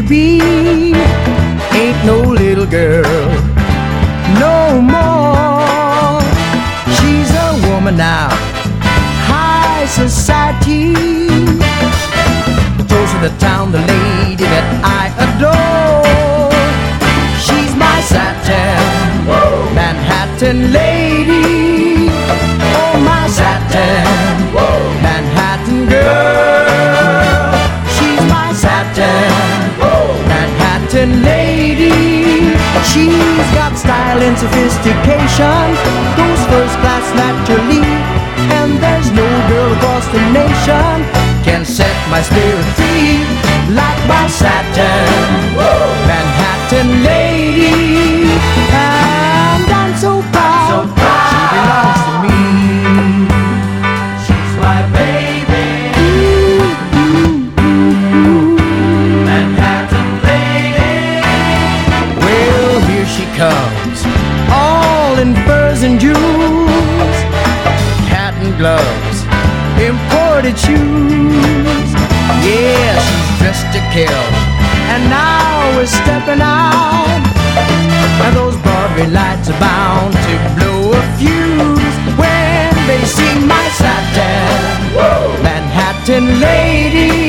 be. Ain't no little girl no more. She's a woman now, high society. Goes to the town, the lady that I adore. She's my satin, Manhattan lady. Oh, my satin, Manhattan girl. She's my satin, Manhattan lady. She's got style and sophistication, goes first class naturally, and there's no girl across the nation can set my spirit free like my satin, Manhattan lady. And I'm so proud, she belongs to me. She's my baby, Manhattan lady. Well, here she comes, all in furs and jewels, hat and gloves, imported shoes. Yeah, she's dressed to kill, and now we're stepping out, and those Broadway lights are bound to blow a fuse when they see my satin, Manhattan lady.